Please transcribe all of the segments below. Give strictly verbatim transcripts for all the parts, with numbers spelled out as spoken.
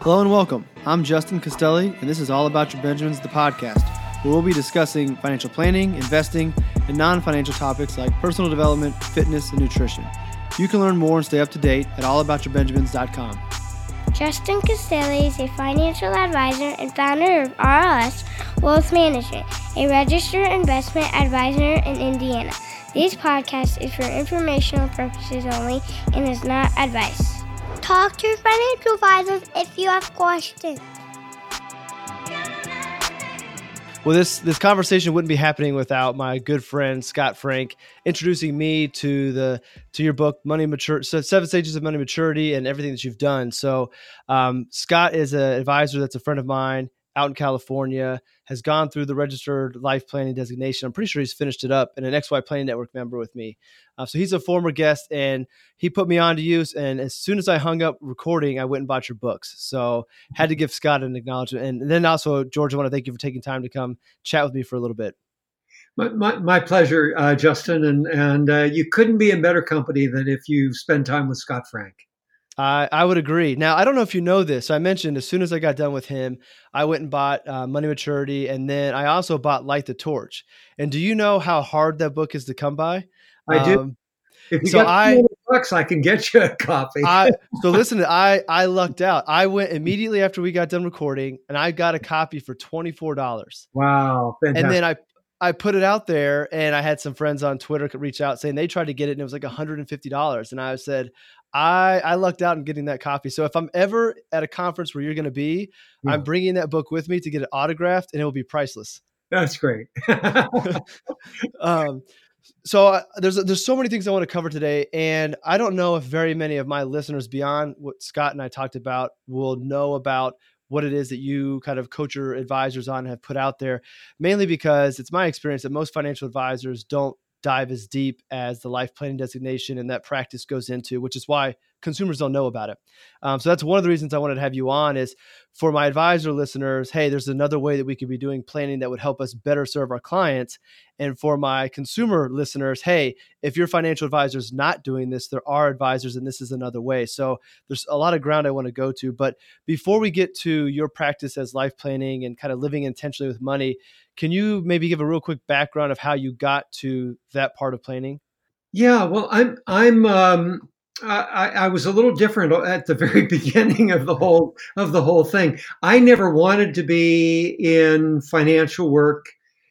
Hello and welcome. I'm Justin Costelli, and this is All About Your Benjamins, the podcast, where we'll be discussing financial planning, investing, and non-financial topics like personal development, fitness, and nutrition. You can learn more and stay up to date at all about your benjamins dot com. Justin Costelli is a financial advisor and founder of R L S Wealth Management, a registered investment advisor in Indiana. This podcast is for informational purposes only and is not advice. Talk to your financial advisors if you have questions. Well, this this conversation wouldn't be happening without my good friend Scott Frank introducing me to the to your book, Money Mature, so Seven Stages of Money Maturity, and everything that you've done. So, um, Scott is an advisor that's a friend of mine out in California, has gone through the registered life planning designation. I'm pretty sure he's finished it up, and an X Y Planning Network member with me. Uh, so he's a former guest, and he put me on to use. And as soon as I hung up recording, I went and bought your books. So had to give Scott an acknowledgement. And then also, George, I want to thank you for taking time to come chat with me for a little bit. My, my, my pleasure, uh, Justin. And, and uh, you couldn't be in better company than if you spend time with Scott Frank. I, I would agree. Now, I don't know if you know this. So I mentioned as soon as I got done with him, I went and bought uh, Money Maturity, and then I also bought Light the Torch. And do you know how hard that book is to come by? I do. Um, if you so got I, bucks, I can get you a copy. I, so listen, I I lucked out. I went immediately after we got done recording, and I got a copy for twenty-four dollars. Wow. Fantastic. And then I I put it out there, and I had some friends on Twitter reach out saying they tried to get it, and it was like one hundred fifty dollars. And I said, I, I lucked out in getting that copy. So if I'm ever at a conference where you're going to be, yeah. I'm bringing that book with me to get it autographed, and it will be priceless. That's great. um, so uh, there's there's so many things I want to cover today, and I don't know if very many of my listeners beyond what Scott and I talked about will know about what it is that you kind of coach your advisors on and have put out there, mainly because it's my experience that most financial advisors don't dive as deep as the life planning designation and that practice goes into, which is why consumers don't know about it. Um, so that's one of the reasons I wanted to have you on is for my advisor listeners, hey, there's another way that we could be doing planning that would help us better serve our clients. And for my consumer listeners, hey, if your financial advisor is not doing this, there are advisors and this is another way. So there's a lot of ground I want to go to. But before we get to your practice as life planning and kind of living intentionally with money, can you maybe give a real quick background of how you got to that part of planning? Yeah, well, I'm I'm um, I, I was a little different at the very beginning of the whole of the whole thing. I never wanted to be in financial work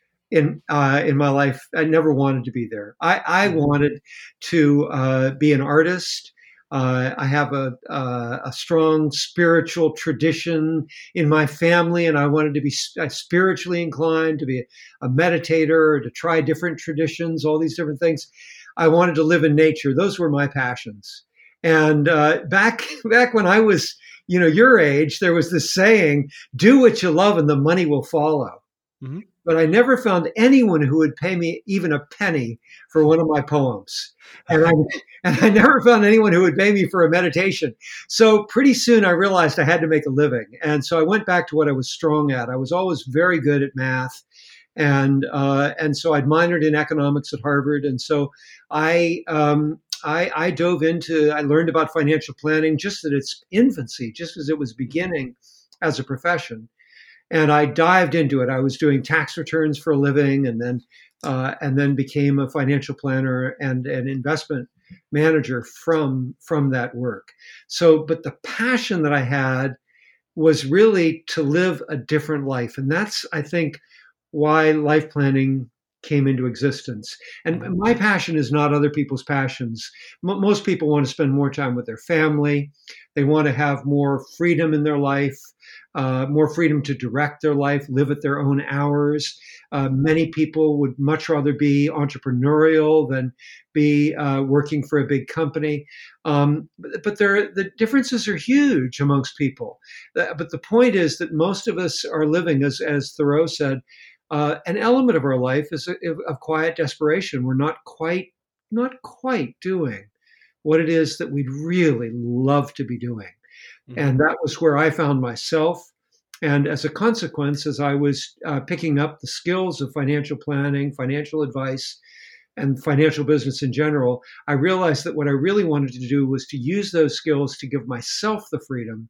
in uh, in my life. I never wanted to be there. I, I wanted to uh, be an artist. Uh, I have a, a a strong spiritual tradition in my family, and I wanted to be spiritually inclined, to be a, a meditator, to try different traditions, all these different things. I wanted to live in nature. Those were my passions. And uh, back back when I was, you know, your age, there was this saying, "Do what you love, and the money will follow." Mm-hmm. But I never found anyone who would pay me even a penny for one of my poems. And I, and I never found anyone who would pay me for a meditation. So pretty soon I realized I had to make a living. And so I went back to what I was strong at. I was always very good at math. And uh, and so I'd minored in economics at Harvard. And so I, um, I, I dove into, I learned about financial planning just at its infancy, just as it was beginning as a profession. And I dived into it. I was doing tax returns for a living, and then uh, and then became a financial planner and an investment manager from from that work. So, but the passion that I had was really to live a different life, and that's, I think, why life planning came into existence. And my passion is not other people's passions. M- most people want to spend more time with their family. They want to have more freedom in their life. Uh, more freedom to direct their life, live at their own hours. Uh, many people would much rather be entrepreneurial than be uh, working for a big company. Um, but but there, the differences are huge amongst people. Uh, but the point is that most of us are living, as, as Thoreau said, uh, an element of our life is a, of quiet desperation. We're not quite, not quite doing what it is that we'd really love to be doing. Mm-hmm. And that was where I found myself. And as a consequence, as I was uh, picking up the skills of financial planning, financial advice, and financial business in general, I realized that what I really wanted to do was to use those skills to give myself the freedom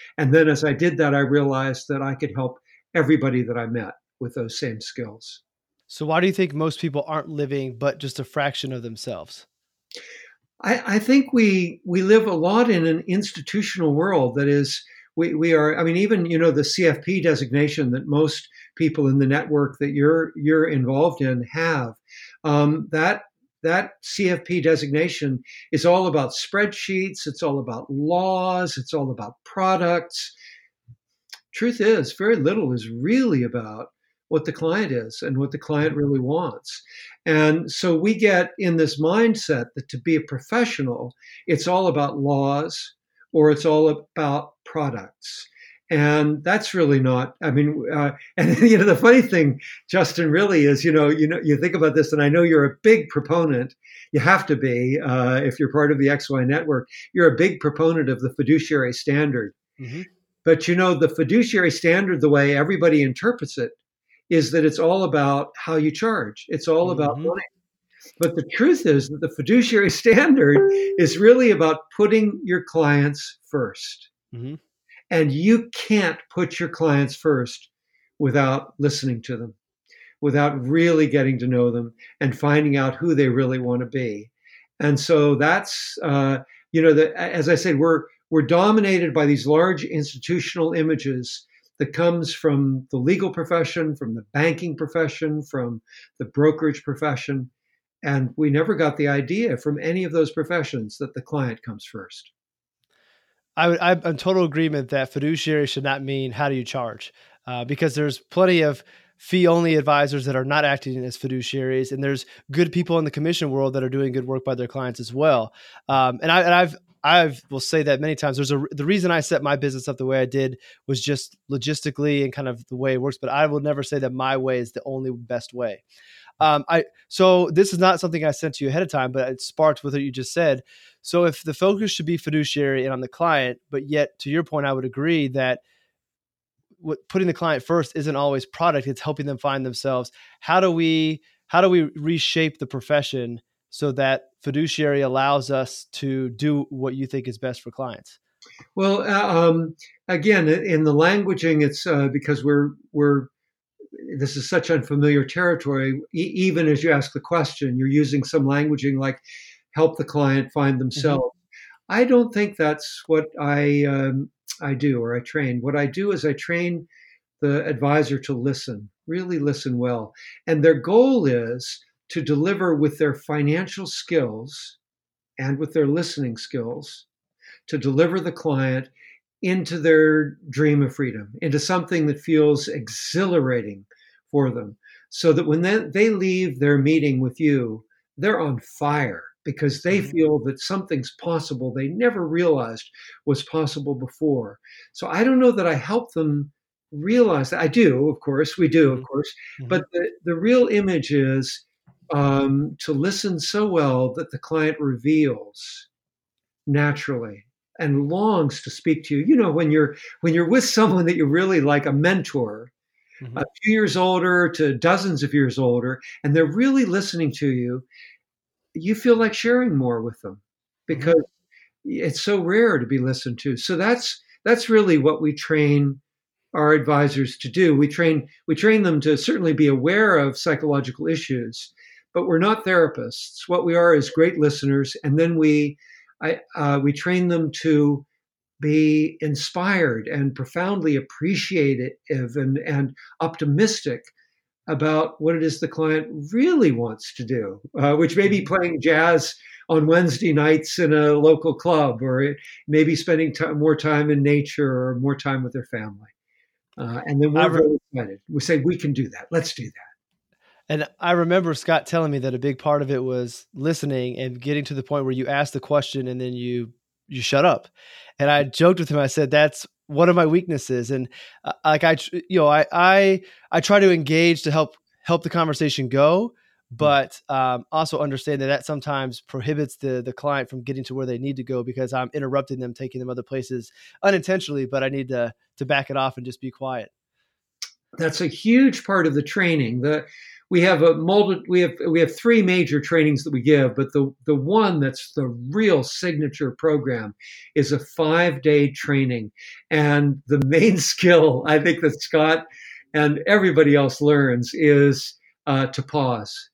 And then as I did that, I realized that I could help everybody that I met with those same skills. So why do you think most people aren't living but just a fraction of themselves? I, I think we we live a lot in an institutional world that is we, we are I mean even you know the C F P designation that most people in the network that you're you're involved in have um, that that C F P designation is all about spreadsheets, it's all about laws, it's all about products. Truth is, very little is really about what the client is and what the client really wants. And so we get in this mindset that to be a professional, it's all about laws or it's all about products. And that's really not, I mean, uh, and you know, the funny thing, Justin, really is, you know, you know, you think about this, and I know you're a big proponent. You have to be, uh, if you're part of the X Y network, you're a big proponent of the fiduciary standard. Mm-hmm. But you know, the fiduciary standard, the way everybody interprets it, is that it's all about how you charge. It's all mm-hmm. about money. But the truth is that the fiduciary standard is really about putting your clients first. Mm-hmm. And you can't put your clients first without listening to them, without really getting to know them and finding out who they really want to be. And so that's, uh, you know, the, as I said, we're we're dominated by these large institutional images that comes from the legal profession, from the banking profession, from the brokerage profession. And we never got the idea from any of those professions that the client comes first. I would, I'm in total agreement that fiduciary should not mean how do you charge, uh, because there's plenty of fee-only advisors that are not acting as fiduciaries, and there's good people in the commission world that are doing good work by their clients as well. Um, and, I, and I've I will say that many times. There's a the reason I set my business up the way I did was just logistically and kind of the way it works. But I will never say that my way is the only best way. Um, I so this is not something I sent to you ahead of time, but it sparked with what you just said. So if the focus should be fiduciary and on the client, but yet to your point, I would agree that what putting the client first isn't always product. It's helping them find themselves. How do we how do we reshape the profession so that fiduciary allows us to do what you think is best for clients? Well, uh, um, again, in the languaging, it's uh, because we're we're this is such unfamiliar territory. E- even as you ask the question, you're using some languaging like help the client find themselves. Mm-hmm. I don't think that's what I um, I do or I train. What I do is I train the advisor to listen, really listen well, and their goal is to deliver with their financial skills and with their listening skills, to deliver the client into their dream of freedom, into something that feels exhilarating for them, so that when they, they leave their meeting with you, they're on fire because they mm-hmm. feel that something's possible they never realized was possible before. So I don't know that I help them realize that. I do, of course, we do, of course, mm-hmm. but the, the real image is Um, to listen so well that the client reveals naturally and longs to speak to you. You know, when you're when you're with someone that you really like, a mentor, mm-hmm. a few years older to dozens of years older, and they're really listening to you, you feel like sharing more with them because mm-hmm. it's so rare to be listened to. So that's that's really what we train our advisors to do. We train we train them to certainly be aware of psychological issues, but we're not therapists. What we are is great listeners, and then we, I, uh, we train them to be inspired and profoundly appreciative and, and optimistic about what it is the client really wants to do, uh, which may be playing jazz on Wednesday nights in a local club, or maybe spending t- more time in nature or more time with their family. Uh, and then we're re- very excited. We say, we can do that. Let's do that. And I remember Scott telling me that a big part of it was listening and getting to the point where you ask the question and then you you shut up. And I joked with him. I said, that's one of my weaknesses. And uh, like I, you know, I I I try to engage to help help the conversation go, but um, also understand that that sometimes prohibits the the client from getting to where they need to go because I'm interrupting them, taking them other places unintentionally. But I need to to back it off and just be quiet. That's a huge part of the training. The we have a multi, we have we have three major trainings that we give, but the the one that's the real signature program is a five day training, and the main skill I think that Scott and everybody else learns is uh, to pause,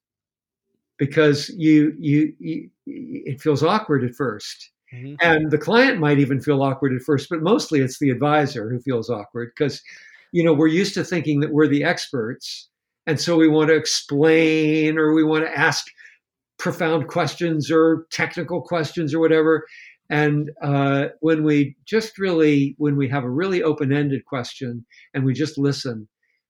because you, you you it feels awkward at first. Mm-hmm. And the client might even feel awkward at first, but mostly it's the advisor who feels awkward, because, you know, we're used to thinking that we're the experts. And so we want to explain, or we want to ask profound questions or technical questions or whatever. And uh, when we just really, when we have a really open-ended question and we just listen,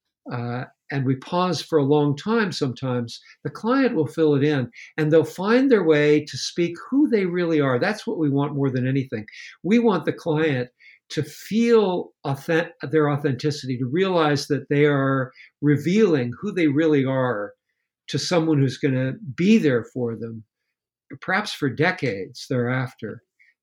uh, and we pause for a long time, sometimes the client will fill it in, and they'll find their way to speak who they really are. That's what we want more than anything. We want the client to feel authentic, their authenticity, to realize that they are revealing who they really are to someone who's going to be there for them, perhaps for decades thereafter.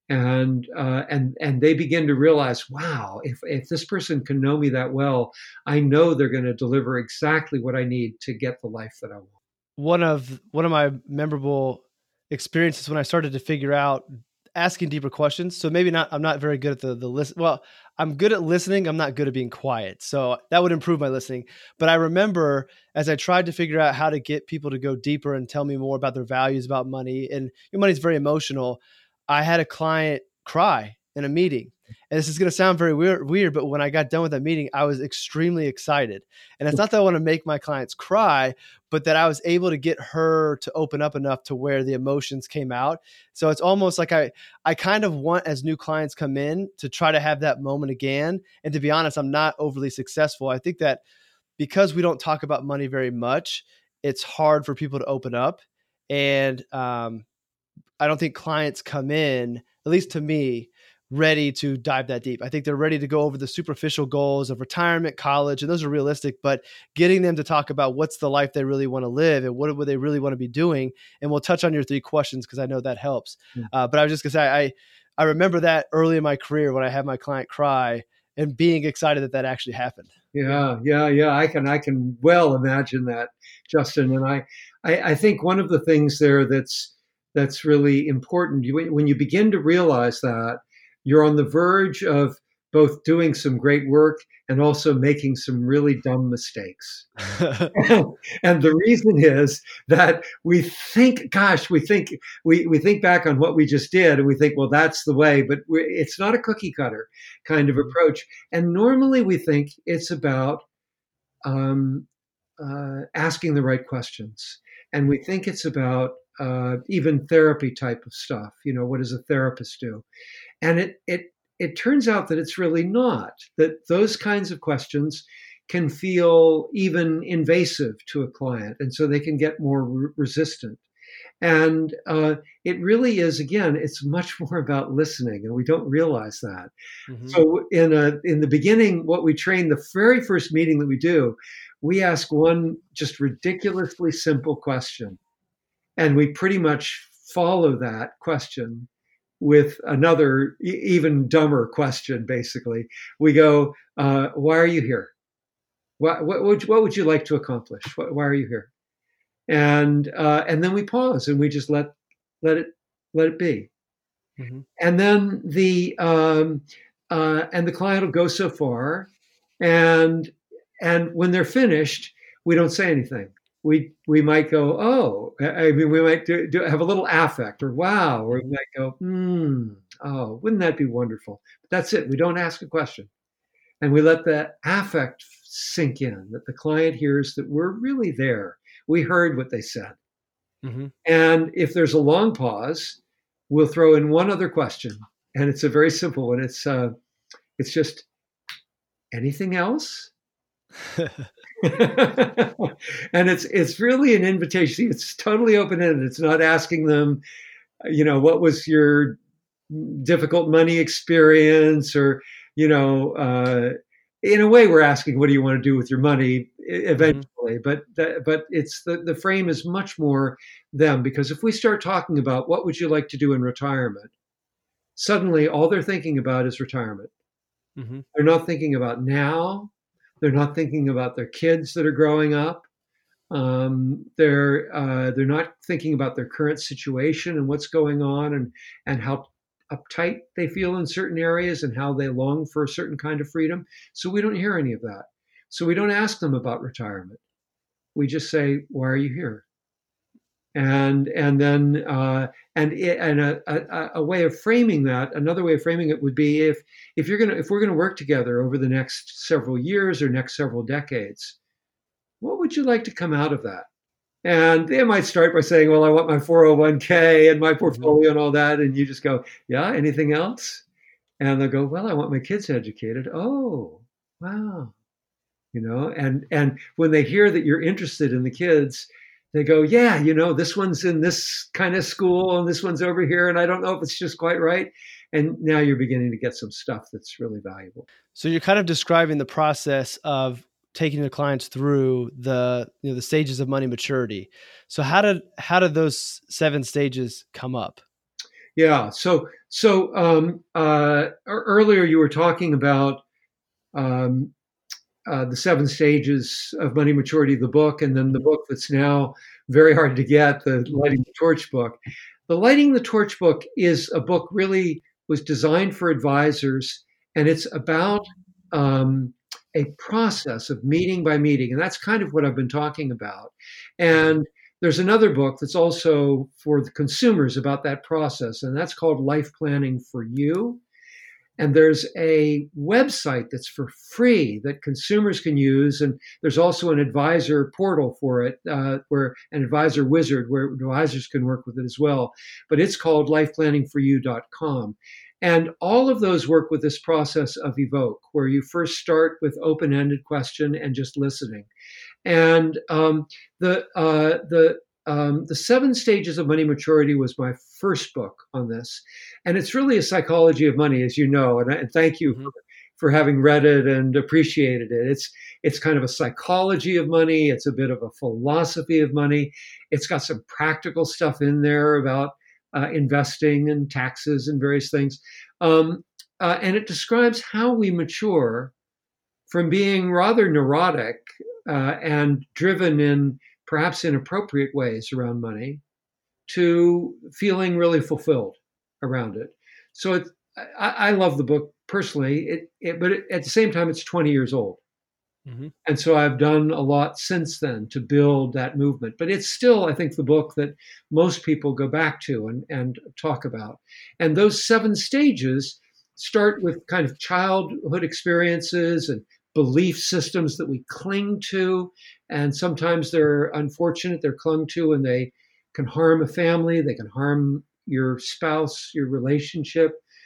And uh, and and they begin to realize, wow, if if this person can know me that well, I know they're going to deliver exactly what I need to get the life that I want. One of one of my memorable experiences when I started to figure out asking deeper questions. So maybe not, I'm not very good at the the list. Well, I'm good at listening. I'm not good at being quiet. So that would improve my listening. But I remember as I tried to figure out how to get people to go deeper and tell me more about their values about money, and your money's very emotional. I had a client cry in a meeting, and this is going to sound very weird, weird, but when I got done with that meeting, I was extremely excited. And it's not that I want to make my clients cry, but that I was able to get her to open up enough to where the emotions came out. So it's almost like I, I kind of want, as new clients come in, to try to have that moment again. And to be honest, I'm not overly successful. I think that because we don't talk about money very much, it's hard for people to open up. And, um, I don't think clients come in, at least to me, ready to dive that deep. I think they're ready to go over the superficial goals of retirement, college, and those are realistic, but getting them to talk about what's the life they really want to live and what would they really want to be doing. And we'll touch on your three questions because I know that helps. Mm-hmm. Uh, but I was just gonna say, I, I remember that early in my career when I had my client cry and being excited that that actually happened. Yeah, yeah, yeah. I can, I can well imagine that, Justin. And I, I, I think one of the things there that's, that's really important. You, when you begin to realize that, you're on the verge of both doing some great work and also making some really dumb mistakes. And the reason is that we think, gosh, we think we, we think back on what we just did and we think, well, that's the way, but we're, it's not a cookie cutter kind of approach. And normally we think it's about um, uh, asking the right questions. And we think it's about Uh, even therapy type of stuff. You know, what does a therapist do? And it it it turns out that it's really not. That those kinds of questions can feel even invasive to a client, and so they can get more re- resistant. And uh, it really is, again, it's much more about listening, and we don't realize that. Mm-hmm. So in a in the beginning, what we train, the very first meeting that we do, we ask one just ridiculously simple question. And we pretty much follow that question with another e- even dumber question, basically. We go, uh, why are you here? What, what, would, what would you like to accomplish? What, why are you here? And uh, and then we pause and we just let let it let it be. Mm-hmm. And then the um, uh, and the client will go so far, and and when they're finished, we don't say anything. We we might go, oh, I mean, we might do, do have a little affect, or wow, or we might go, hmm, oh, wouldn't that be wonderful? But that's it. We don't ask a question, and we let that affect sink in. That the client hears that we're really there. We heard what they said, mm-hmm. And if there's a long pause, we'll throw in one other question, and it's a very simple one. It's uh, it's just anything else. And it's it's really an invitation. It's totally open-ended. It's not asking them, you know, what was your difficult money experience, or, you know, uh, in a way, we're asking, what do you want to do with your money eventually? Mm-hmm. But that, but it's the the frame is much more them, because if we start talking about what would you like to do in retirement, suddenly all they're thinking about is retirement. Mm-hmm. They're not thinking about now. They're not thinking about their kids that are growing up. Um, they're uh, they're not thinking about their current situation and what's going on, and and how uptight they feel in certain areas and how they long for a certain kind of freedom. So we don't hear any of that. So we don't ask them about retirement. We just say, "Why are you here?" And and then uh, and it, and a, a, a way of framing that, another way of framing it would be if if you're gonna if we're gonna work together over the next several years or next several decades, what would you like to come out of that? And they might start by saying, well, I want my four oh one k and my portfolio and all that. And you just go, yeah, anything else? And they'll go, well, I want my kids educated. Oh, wow. You know, and and when they hear that you're interested in the kids, they go, yeah, you know, this one's in this kind of school and this one's over here. And I don't know if it's just quite right. And now you're beginning to get some stuff that's really valuable. So you're kind of describing the process of taking the clients through the, you know, the stages of money maturity. So how did, how did those seven stages come up? Yeah. So, so, um, uh, earlier you were talking about, um, uh, the seven stages of money maturity, the book, and then the book that's now very hard to get, the Lighting the Torch book. The Lighting the Torch book is a book really was designed for advisors, and it's about, um, a process of meeting by meeting. And that's kind of what I've been talking about. And there's another book that's also for the consumers about that process, and that's called Life Planning for You. And there's a website that's for free that consumers can use. And there's also an advisor portal for it, uh, where an advisor wizard where advisors can work with it as well. But it's called life planning for you dot com. And all of those work with this process of evoke, where you first start with open-ended question and just listening. And um, the uh, the um, the seven stages of money maturity was my first book on this, and it's really a psychology of money, as you know. And, I, and thank you mm-hmm. for, for having read it and appreciated it. It's it's kind of a psychology of money. It's a bit of a philosophy of money. It's got some practical stuff in there about Uh, investing and taxes and various things. Um, uh, and it describes how we mature from being rather neurotic uh, and driven in perhaps inappropriate ways around money to feeling really fulfilled around it. So it, I, I love the book personally, it, it, but it, at the same time, it's twenty years old. Mm-hmm. And so I've done a lot since then to build that movement. But it's still, I think, the book that most people go back to and, and talk about. And those seven stages start with kind of childhood experiences and belief systems that we cling to. And sometimes they're unfortunate, they're clung to, and they can harm a family, they can harm your spouse, your relationship.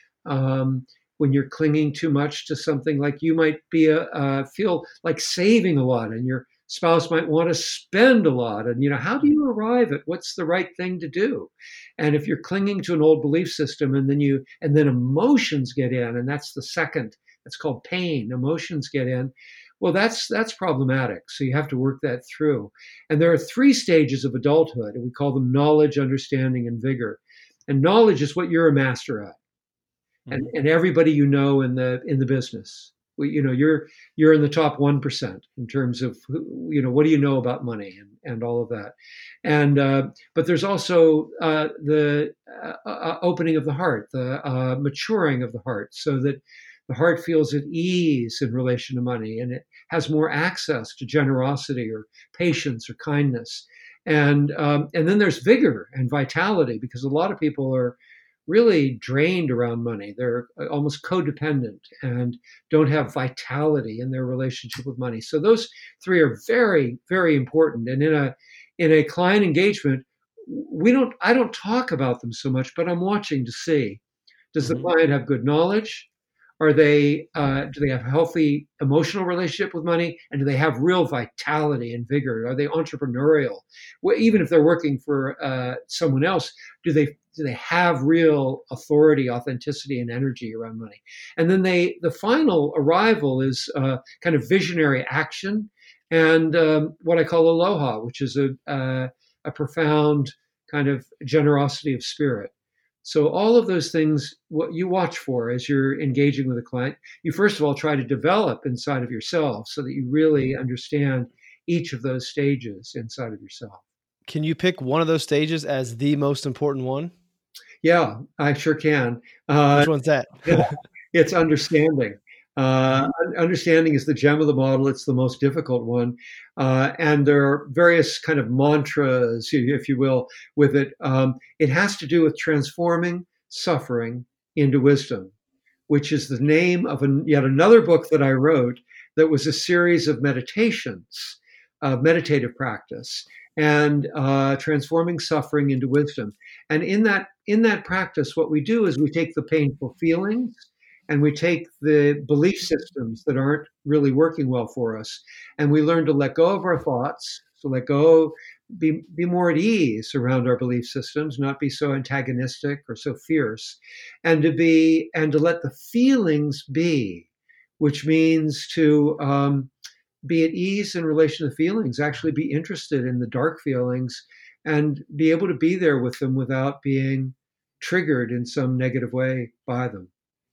Um, when you're clinging too much to something, like you might be a, uh, feel like saving a lot and your spouse might want to spend a lot. And, you know, how do you arrive at what's the right thing to do? And if you're clinging to an old belief system and then you, and then emotions get in, and that's the second, it's called pain, emotions get in. Well, that's, that's problematic. So you have to work that through. And there are three stages of adulthood, and we call them knowledge, understanding, and vigor. And knowledge is what you're a master at. And, and everybody you know in the in the business, you know, you're you're in the top one percent in terms of, you know, what do you know about money and, and all of that. And uh, but there's also uh, the uh, uh, opening of the heart, the uh, maturing of the heart, so that the heart feels at ease in relation to money, and it has more access to generosity or patience or kindness. And um, and then there's vigor and vitality, because a lot of people are really drained around money. They're almost codependent and don't have vitality in their relationship with money. So those three are very, very important. And in a in a client engagement, we don't I don't talk about them so much, but I'm watching to see, does the mm-hmm. client have good knowledge? Are they uh, do they have a healthy emotional relationship with money? And do they have real vitality and vigor? Are they entrepreneurial? Well, even if they're working for uh, someone else, do they do they have real authority, authenticity, and energy around money? And then they the final arrival is uh, kind of visionary action and um, what I call aloha, which is a uh, a profound kind of generosity of spirit. So all of those things, what you watch for as you're engaging with a client, you first of all try to develop inside of yourself so that you really understand each of those stages inside of yourself. Can you pick one of those stages as the most important one? Yeah, I sure can. Uh, Which one's that? yeah, it's understanding. Uh, Mhm. understanding is the gem of the model. It's the most difficult one. Uh, and there are various kind of mantras, if you will, with it. Um, it has to do with transforming suffering into wisdom, which is the name of an, yet another book that I wrote that was a series of meditations, uh, meditative practice, and uh, transforming suffering into wisdom. And in that in that practice, what we do is we take the painful feelings and we take the belief systems that aren't really working well for us, and we learn to let go of our thoughts, to let go, be, be more at ease around our belief systems, not be so antagonistic or so fierce, and to be and to let the feelings be, which means to um, be at ease in relation to feelings, actually be interested in the dark feelings and be able to be there with them without being triggered in some negative way by them.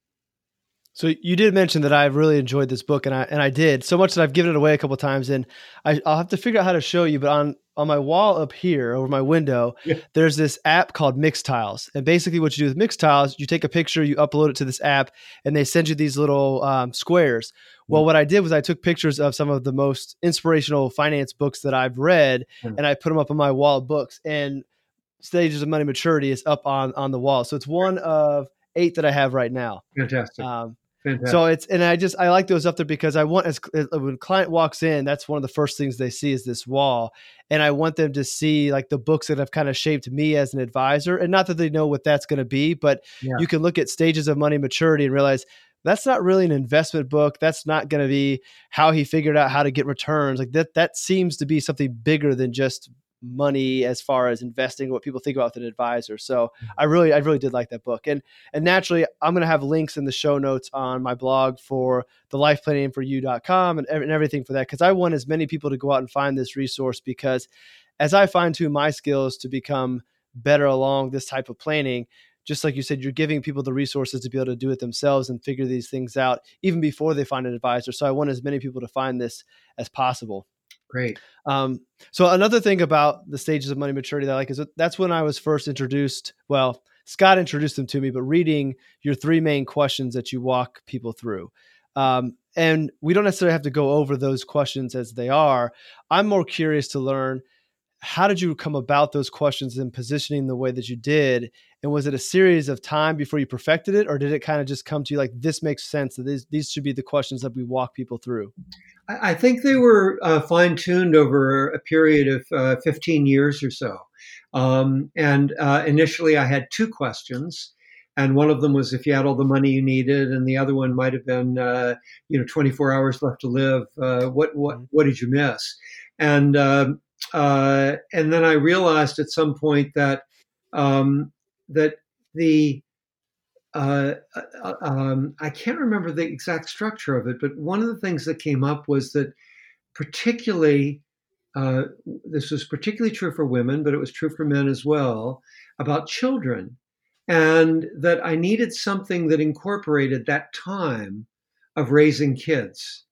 So you did mention that I really enjoyed this book, and I and I did so much that I've given it away a couple of times, and I, I'll have to figure out how to show you. But on on my wall up here over my window, Yeah. there's this app called Mixtiles, and basically what you do with Mixtiles, you take a picture, you upload it to this app, and they send you these little um, squares. Well, what I did was I took pictures of some of the most inspirational finance books that I've read, and I put them up on my wall of books. And Stages of Money Maturity is up on on the wall, so it's one of eight that I have right now. Fantastic. Um, Fantastic. So it's, and I just, I like those up there because I want, as when a client walks in, that's one of the first things they see is this wall. And I want them to see like the books that have kind of shaped me as an advisor. And not that they know what that's going to be, but Yeah. you can look at Stages of Money Maturity and realize that's not really an investment book. That's not going to be how he figured out how to get returns. Like that, that seems to be something bigger than just money as far as investing, what people think about with an advisor. So I really, I really did like that book. And, and naturally I'm going to have links in the show notes on my blog for the life planning for you dot com and, and everything for that. Cause I want as many people to go out and find this resource, because as I fine tune my skills to become better along this type of planning, just like you said, you're giving people the resources to be able to do it themselves and figure these things out even before they find an advisor. So I want as many people to find this as possible. Great. Um, so another thing about the Stages of Money Maturity that I like is that that's when I was first introduced. Well, Scott introduced them to me, but reading your three main questions that you walk people through. Um, and we don't necessarily have to go over those questions as they are. I'm more curious to learn, how did you come about those questions and positioning the way that you did? And was it a series of time before you perfected it? Or did it kind of just come to you like, this makes sense, that these, these should be the questions that we walk people through? I think they were uh, fine-tuned over a period of uh, fifteen years or so. Um, and uh, initially I had two questions. And one of them was if you had all the money you needed, and the other one might have been, uh, you know, twenty-four hours left to live. Uh, what what what did you miss? And um, uh, and then I realized at some point that um, that the uh, uh, um, I can't remember the exact structure of it, but one of the things that came up was that particularly, uh, this was particularly true for women, but it was true for men as well, about children. And that I needed something that incorporated that time of raising kids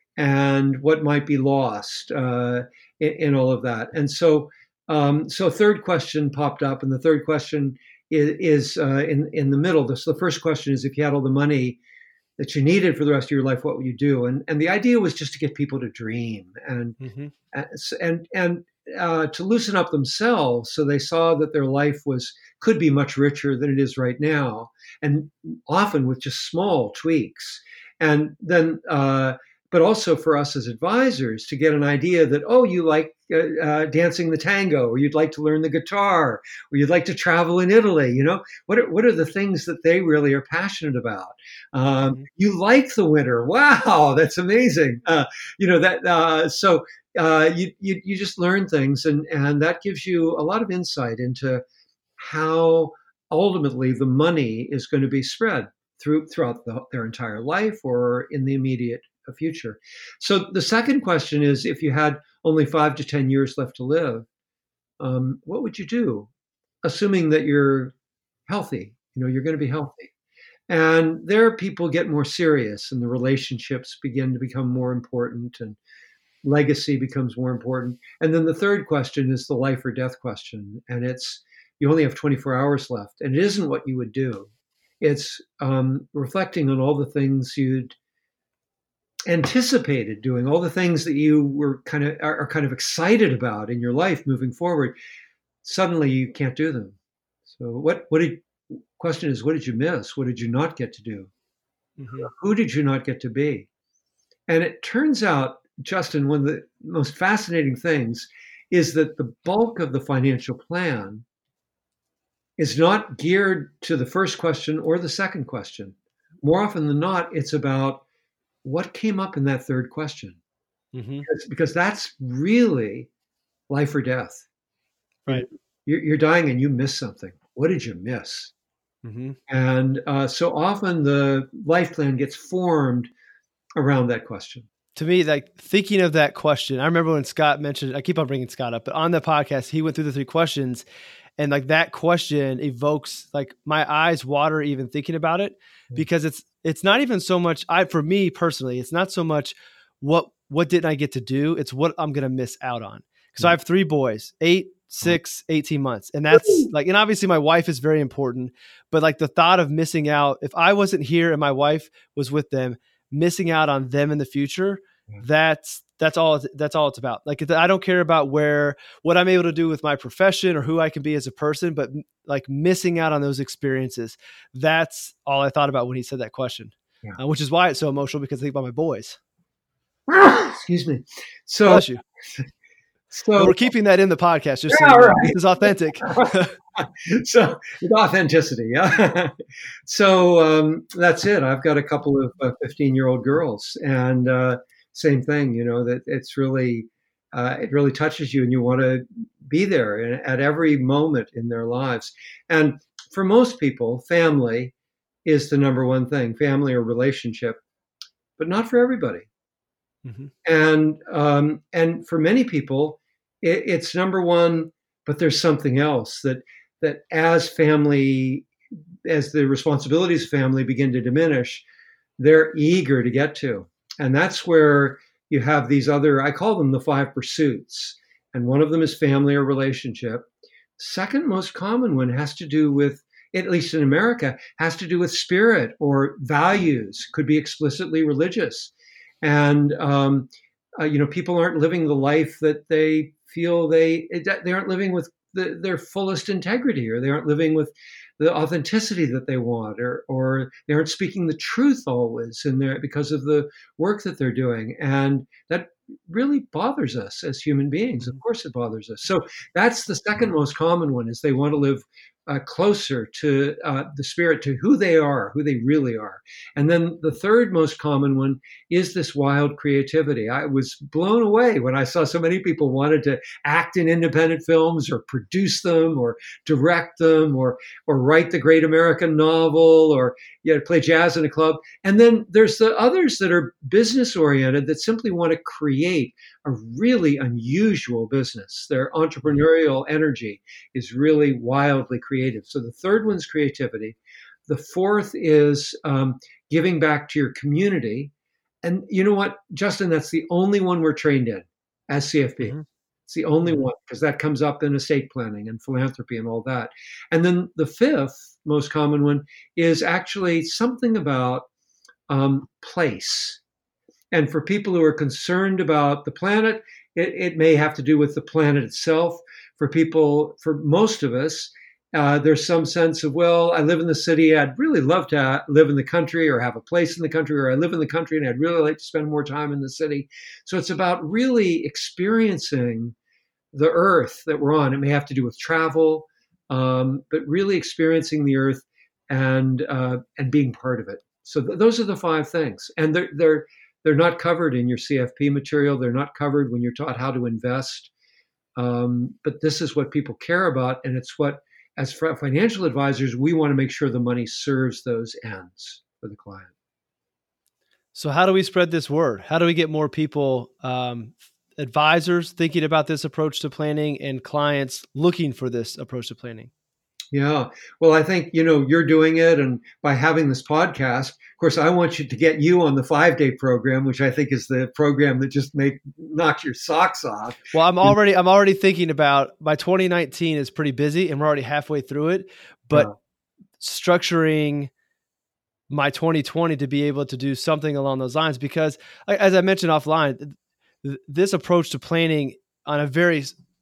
and what might be lost uh, in, in all of that. And so, um, so a third question popped up, and the third question is, is uh, in in the middle. This the first question is, if you had all the money that you needed for the rest of your life, what would you do? And and the idea was just to get people to dream and mm-hmm. and and uh, to loosen up themselves, so they saw that their life was could be much richer than it is right now, and often with just small tweaks. And then, uh, but also for us as advisors to get an idea that, oh, you like uh, uh, dancing the tango, or you'd like to learn the guitar, or you'd like to travel in Italy. You know, what are, what are the things that they really are passionate about? Um, mm-hmm. You like the winter. Wow, that's amazing. Uh, you know, that, uh, so uh, you, you, you just learn things, and, and that gives you a lot of insight into how ultimately the money is going to be spread through throughout the, their entire life or in the immediate future. So the second question is, if you had only five to ten years left to live, um, what would you do? Assuming that you're healthy, you know, you're going to be healthy. And there people get more serious, and the relationships begin to become more important. And legacy becomes more important. And then the third question is the life or death question. And it's, you only have twenty-four hours left. And it isn't what you would do. It's um, reflecting on all the things you'd anticipated doing, all the things that you were kind of are, are kind of excited about in your life moving forward. Suddenly you can't do them. So what, what did, question is, what did you miss? What did you not get to do? Mm-hmm. Who did you not get to be? And it turns out, Justin, one of the most fascinating things is that the bulk of the financial plan is not geared to the first question or the second question. More often than not, it's about what came up in that third question. Mm-hmm. because, because that's really life or death. Right. You're, you're dying and you miss something. What did you miss? Mm-hmm. And uh, so often the life plan gets formed around that question. To me, like thinking of that question, I remember when Scott mentioned, I keep on bringing Scott up, but on the podcast, he went through the three questions, and like that question evokes like my eyes water even thinking about it, because it's, it's not even so much, I, for me personally, it's not so much what, what didn't I get to do? It's what I'm going to miss out on. Cause I have three boys, eight, six, eighteen months. And that's like, and obviously my wife is very important, but like the thought of missing out, if I wasn't here and my wife was with them, missing out on them in the future, that's, that's all, that's all it's about. Like, I don't care about where, what I'm able to do with my profession or who I can be as a person, but like missing out on those experiences. That's all I thought about when he said that question, yeah. uh, which is why it's so emotional, because I think about my boys. Excuse me. So, bless you. So but we're keeping that in the podcast, just yeah, so you know, right. This is authentic. So with authenticity. Yeah. So um, that's it. I've got a couple of uh, fifteen year old girls, and uh, same thing, you know, that it's really, uh, it really touches you, and you want to be there at every moment in their lives. And for most people, family is the number one thing, family or relationship, but not for everybody. Mm-hmm. And um, and for many people, it, it's number one, but there's something else that that as family, as the responsibilities of family begin to diminish, they're eager to get to. And that's where you have these other, I call them the five pursuits. And one of them is family or relationship. Second most common one has to do with, at least in America, has to do with spirit or values, could be explicitly religious. And, um, uh, you know, people aren't living the life that they feel they, they aren't living with the, their fullest integrity, or they aren't living with the authenticity that they want, or, or they aren't speaking the truth always in there because of the work that they're doing. And that really bothers us as human beings. Of course it bothers us. So that's the second most common one, is they want to live Uh, closer to uh, the spirit, to who they are, who they really are. And then the third most common one is this wild creativity. I was blown away when I saw so many people wanted to act in independent films, or produce them, or direct them, or or write the great American novel, or you know, play jazz in a club. And then there's the others that are business oriented, that simply want to create a really unusual business. Their entrepreneurial energy is really wildly creative. So the third one's creativity. The fourth is um, giving back to your community. And you know what, Justin, that's the only one we're trained in as C F P. Mm-hmm. It's the only one, because that comes up in estate planning and philanthropy and all that. And then the fifth most common one is actually something about um, place. And for people who are concerned about the planet, it, it may have to do with the planet itself. For people, for most of us, uh, there's some sense of, well, I live in the city. I'd really love to live in the country, or have a place in the country, or I live in the country and I'd really like to spend more time in the city. So it's about really experiencing the earth that we're on. It may have to do with travel, um, but really experiencing the earth and uh, and being part of it. So th- those are the five things. And they're, they're, They're not covered in your C F P material. They're not covered when you're taught how to invest. Um, but this is what people care about. And it's what, as financial advisors, we want to make sure the money serves those ends for the client. So how do we spread this word? How do we get more people, um, advisors thinking about this approach to planning, and clients looking for this approach to planning? Yeah. Well, I think, you know, you're doing it. And by having this podcast, of course, I want you to get you on the five day program, which I think is the program that just make knock your socks off. Well, I'm already, I'm already thinking about my twenty nineteen is pretty busy and we're already halfway through it, but Yeah. structuring my twenty twenty to be able to do something along those lines, because as I mentioned offline, th- this approach to planning on a very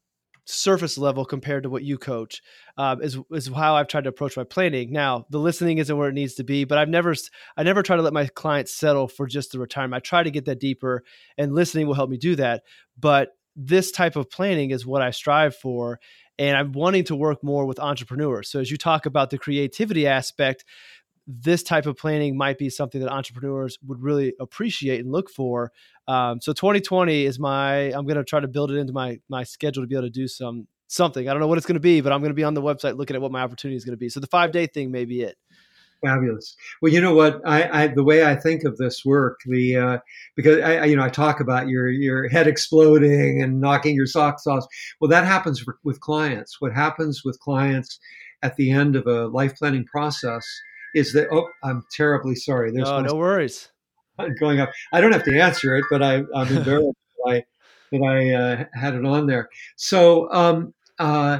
surface level compared to what you coach um, is is how I've tried to approach my planning. Now, the listening isn't where it needs to be, but I've never I never try to let my clients settle for just the retirement. I try to get that deeper, and listening will help me do that. But this type of planning is what I strive for, and I'm wanting to work more with entrepreneurs. So as you talk about the creativity aspect, this type of planning might be something that entrepreneurs would really appreciate and look for. Um, so twenty twenty is my, I'm going to try to build it into my, my schedule to be able to do some, something. I don't know what it's going to be, but I'm going to be on the website looking at what my opportunity is going to be. So the five day thing may be it. Fabulous. Well, you know what? I, I the way I think of this work, the uh, because I, I, you know, I talk about your your head exploding and knocking your socks off. Well, that happens for, with clients. What happens with clients at the end of a life planning process is that, oh, I'm terribly sorry. There's No, my no worries. going up. I don't have to answer it, but I, I'm embarrassed that I that I uh, had it on there. So, um, uh,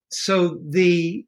so the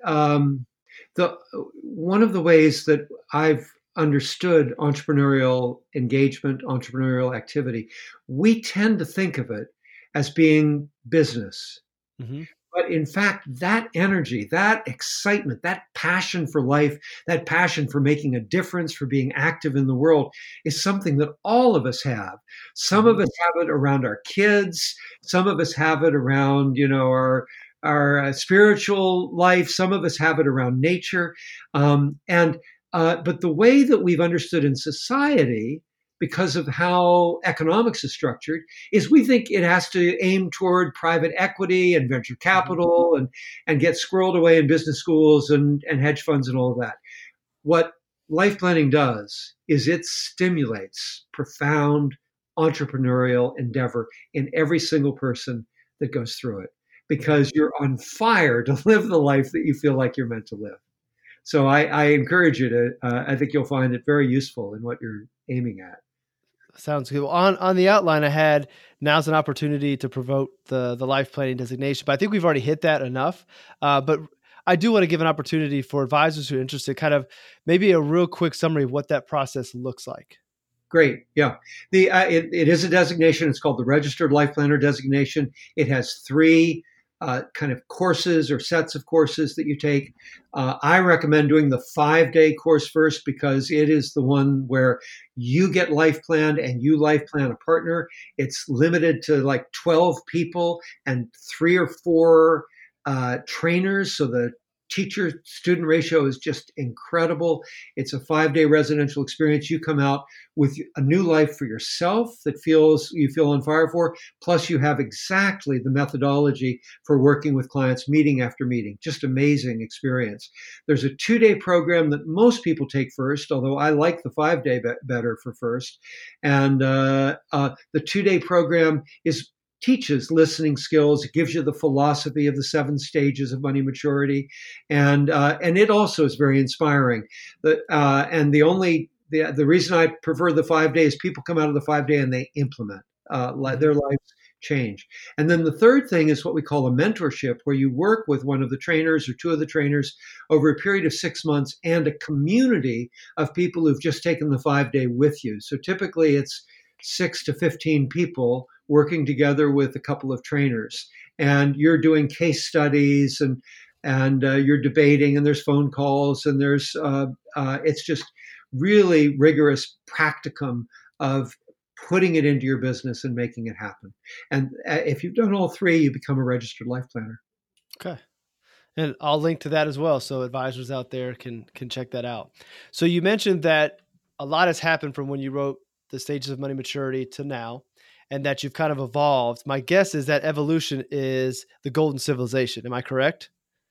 um, the one of the ways that I've understood entrepreneurial engagement, entrepreneurial activity, we tend to think of it as being business. Mm-hmm. But in fact, that energy, that excitement, that passion for life, that passion for making a difference, for being active in the world is something that all of us have. Some of us have it around our kids. Some of us have it around, you know, our our uh, spiritual life. Some of us have it around nature. Um, and uh, but the way that we've understood in society, because of how economics is structured, is we think it has to aim toward private equity and venture capital and, and get squirreled away in business schools and, and hedge funds and all of that. What life planning does is it stimulates profound entrepreneurial endeavor in every single person that goes through it, because you're on fire to live the life that you feel like you're meant to live. So I, I encourage you to, uh, I think you'll find it very useful in what you're aiming at. Sounds good. Well, on on the outline I had, now's an opportunity to promote the the life planning designation, but I think we've already hit that enough. Uh, but I do want to give an opportunity for advisors who are interested, kind of maybe a real quick summary of what that process looks like. Great. Yeah. The uh, it, it is a designation. It's called the Registered Life Planner designation. It has three uh, kind of courses or sets of courses that you take. Uh, I recommend doing the five-day course first, because it is the one where you get life planned and you life plan a partner. It's limited to like twelve people and three or four uh, trainers. So the teacher student ratio is just incredible. It's a five day residential experience. You come out with a new life for yourself that feels you feel on fire for. Plus, you have exactly the methodology for working with clients meeting after meeting. Just amazing experience. There's a two day program that most people take first, although I like the five day be- better for first. And uh, uh, the two day program is teaches listening skills. It gives you the philosophy of the seven stages of money maturity, and uh, and it also is very inspiring. The uh, and the only the the reason I prefer the five days, people come out of the five day and they implement uh, mm-hmm. their lives change. And then the third thing is what we call a mentorship, where you work with one of the trainers or two of the trainers over a period of six months and a community of people who've just taken the five day with you. So typically it's six to fifteen people working together with a couple of trainers, and you're doing case studies and and uh, you're debating, and there's phone calls, and there's uh, uh, it's just really rigorous practicum of putting it into your business and making it happen. And if you've done all three, you become a registered life planner. Okay. And I'll link to that as well, so advisors out there can can check that out. So you mentioned that a lot has happened from when you wrote The Stages of Money Maturity to now, and that you've kind of evolved. My guess is that evolution is the golden civilization. Am I correct?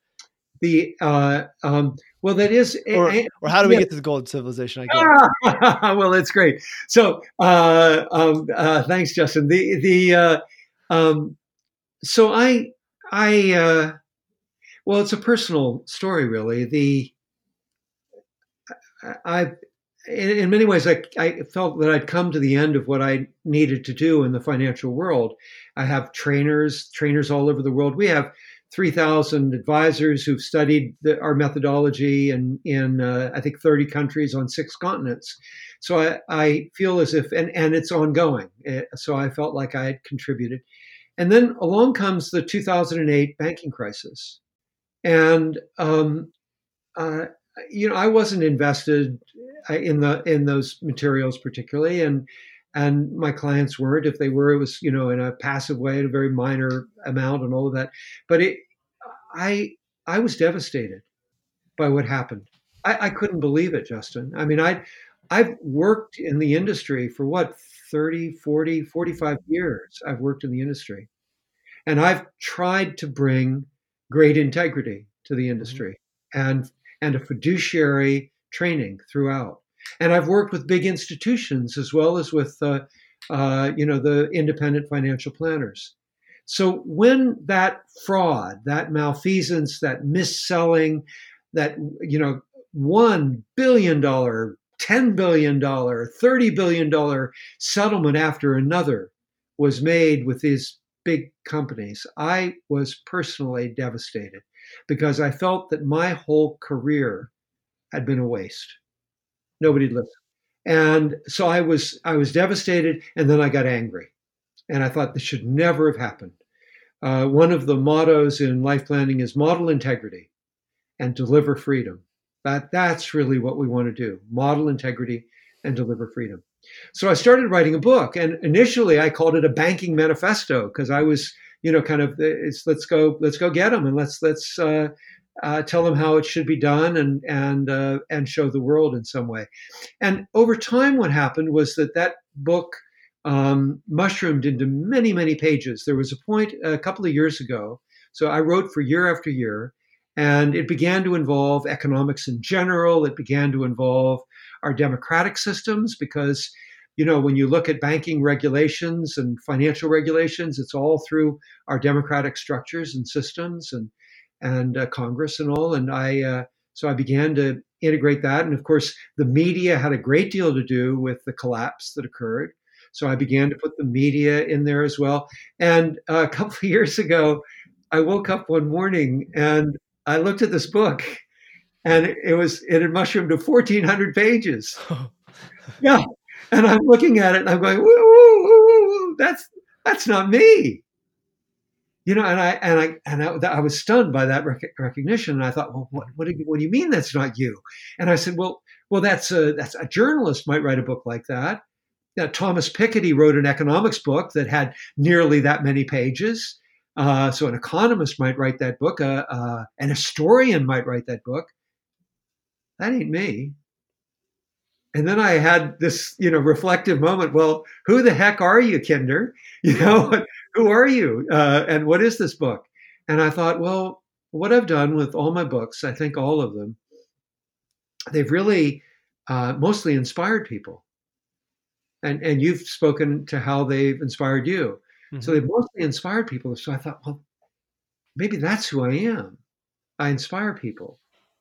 The uh, um, well, that is, or, uh, or how do we yeah. get to the golden civilization? I guess. Well, it's great. So, uh, um, uh, thanks, Justin. The the uh, um, so I I uh, Well, it's a personal story, really. The I, in, in many ways, I, I felt that I'd come to the end of what I needed to do in the financial world. I have trainers, trainers all over the world. We have three thousand advisors who've studied the, our methodology in, in uh, I think, thirty countries on six continents. So I, I feel as if, and, and it's ongoing. So I felt like I had contributed. And then along comes the two thousand eight banking crisis. And, um, uh, you know, I wasn't invested in the in those materials particularly, and and my clients weren't. If they were, it was, you know, in a passive way, at a very minor amount, and all of that. But it, I I was devastated by what happened. I, I couldn't believe it, Justin. I mean, I I've worked in the industry for what, thirty, forty, forty-five years. I've worked in the industry, and I've tried to bring great integrity to the industry, mm-hmm. and and a fiduciary training throughout. And I've worked with big institutions as well as with, uh, uh, you know, the independent financial planners. So when that fraud, that malfeasance, that mis-selling, that, you know, one billion dollars, ten billion dollars, thirty billion dollars settlement after another was made with these big companies, I was personally devastated, because I felt that my whole career had been a waste. Nobody listened. And so I was I was devastated, and then I got angry. And I thought this should never have happened. Uh, one of the mottos in life planning is model integrity and deliver freedom. That, that's really what we want to do, model integrity and deliver freedom. So I started writing a book, and initially I called it a banking manifesto, because I was, you know, kind of, it's, let's go, let's go get them, and let's let's uh, uh, tell them how it should be done, and and uh, and show the world in some way. And over time, what happened was that that book um, mushroomed into many many pages. There was a point a couple of years ago. So I wrote for year after year, and it began to involve economics in general. It began to involve our democratic systems, because, you know, when you look at banking regulations and financial regulations, it's all through our democratic structures and systems, and and uh, Congress and all. And I, uh, so I began to integrate that. And of course, the media had a great deal to do with the collapse that occurred. So I began to put the media in there as well. And uh, a couple of years ago, I woke up one morning and I looked at this book, and it was, it had mushroomed to fourteen hundred pages. Yeah. And I'm looking at it and I'm going, woo, woo, woo, woo, woo. That's, that's not me. You know, and I, and I, and I, I was stunned by that rec- recognition. And I thought, well, what, what do you, what do you mean that's not you? And I said, well, well, that's a, that's a journalist might write a book like that. Now, Thomas Piketty wrote an economics book that had nearly that many pages. Uh, so an economist might write that book. Uh, uh, an historian might write that book. That ain't me. And then I had this, you know, reflective moment. Well, who the heck are you, Kinder? You know, who are you? Uh, and what is this book? And I thought, well, what I've done with all my books, I think all of them, they've really uh, mostly inspired people. And and you've spoken to how they've inspired you. Mm-hmm. So they've mostly inspired people. So I thought, well, maybe that's who I am. I inspire people.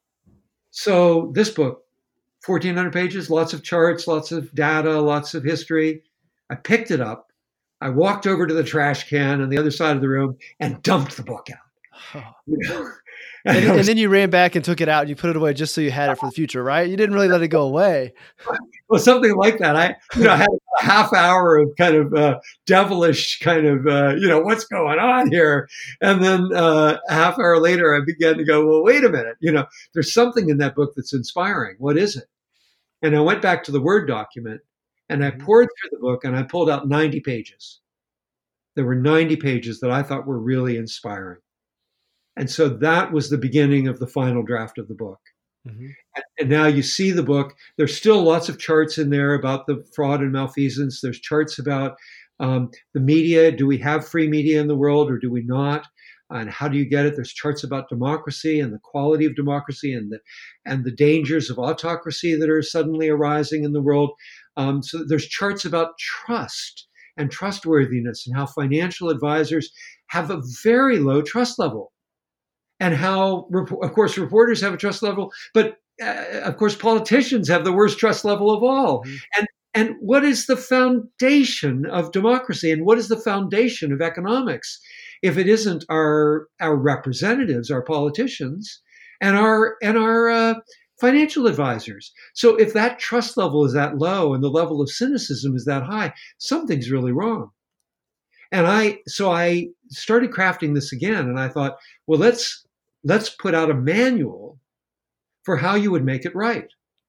So this book, fourteen hundred pages, lots of charts, lots of data, lots of history. I picked it up. I walked over to the trash can on the other side of the room and dumped the book out. Oh. You know? and, and, was, and then you ran back and took it out and you put it away just so you had it for the future, right? You didn't really let it go away. Well, something like that. I, you know, I had a half hour of kind of uh, devilish kind of, uh, you know, what's going on here? And then uh, a half hour later, I began to go, well, wait a minute. You know, there's something in that book that's inspiring. What is it? And I went back to the Word document and I poured through the book and I pulled out ninety pages. There were ninety pages that I thought were really inspiring. And so that was the beginning of the final draft of the book. Mm-hmm. And, and now you see the book. There's still lots of charts in there about the fraud and malfeasance. There's charts about um, the media. Do we have free media in the world or do we not? And how do you get it? There's charts about democracy and the quality of democracy and the and the dangers of autocracy that are suddenly arising in the world. Um, so there's charts about trust and trustworthiness and how financial advisors have a very low trust level. and how, of course, reporters have a trust level, but uh, of course, politicians have the worst trust level of all. Mm-hmm. And and what is the foundation of democracy, and what is the foundation of economics, if it isn't our our representatives, our politicians, and our and our uh, financial advisors? So if that trust level is that low and the level of cynicism is that high, something's really wrong. And I so I started crafting this again, and I thought, well, let's let's put out a manual for how you would make it right.